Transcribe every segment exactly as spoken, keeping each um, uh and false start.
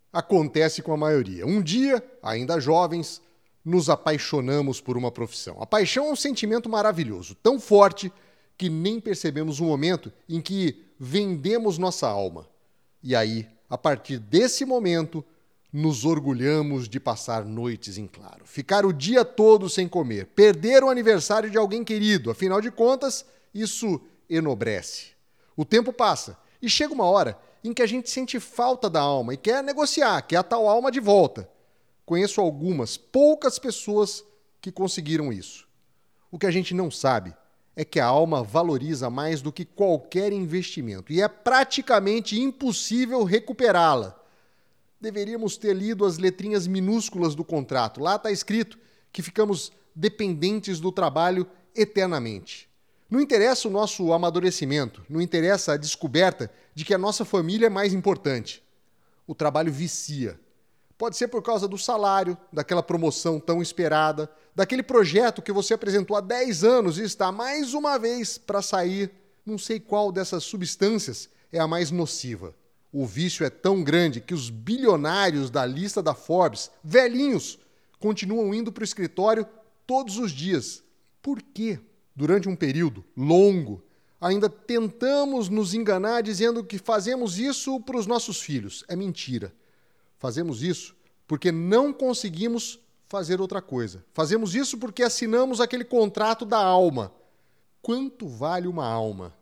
Acontece com a maioria. Um dia, ainda jovens, nos apaixonamos por uma profissão. A paixão é um sentimento maravilhoso, tão forte que nem percebemos o momento em que vendemos nossa alma. E aí, a partir desse momento, nos orgulhamos de passar noites em claro, ficar o dia todo sem comer, perder o aniversário de alguém querido. Afinal de contas, isso enobrece. O tempo passa e chega uma hora em que a gente sente falta da alma e quer negociar, quer a tal alma de volta. Conheço algumas, poucas pessoas que conseguiram isso. O que a gente não sabe é que a alma valoriza mais do que qualquer investimento e é praticamente impossível recuperá-la. Deveríamos ter lido as letrinhas minúsculas do contrato. Lá está escrito que ficamos dependentes do trabalho eternamente. Não interessa o nosso amadurecimento, não interessa a descoberta de que a nossa família é mais importante. O trabalho vicia. Pode ser por causa do salário, daquela promoção tão esperada, daquele projeto que você apresentou há dez anos e está mais uma vez para sair. Não sei qual dessas substâncias é a mais nociva. O vício é tão grande que os bilionários da lista da Forbes, velhinhos, continuam indo para o escritório todos os dias. Por quê? Durante um período longo, ainda tentamos nos enganar dizendo que fazemos isso para os nossos filhos. É mentira. Fazemos isso porque não conseguimos fazer outra coisa. Fazemos isso porque assinamos aquele contrato da alma. Quanto vale uma alma?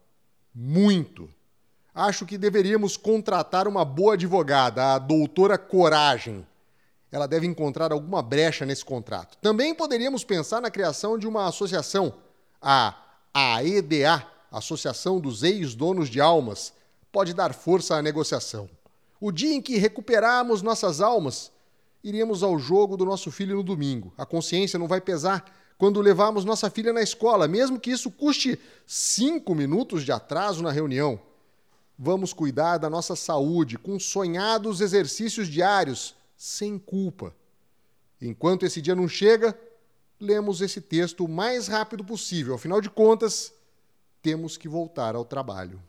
Muito. Acho que deveríamos contratar uma boa advogada, a doutora Coragem. Ela deve encontrar alguma brecha nesse contrato. Também poderíamos pensar na criação de uma associação, a A E D A, Associação dos Ex-Donos de Almas, pode dar força à negociação. O dia em que recuperarmos nossas almas, iremos ao jogo do nosso filho no domingo. A consciência não vai pesar quando levarmos nossa filha na escola, mesmo que isso custe cinco minutos de atraso na reunião. Vamos cuidar da nossa saúde com sonhados exercícios diários, sem culpa. Enquanto esse dia não chega, lemos esse texto o mais rápido possível. Afinal de contas, temos que voltar ao trabalho.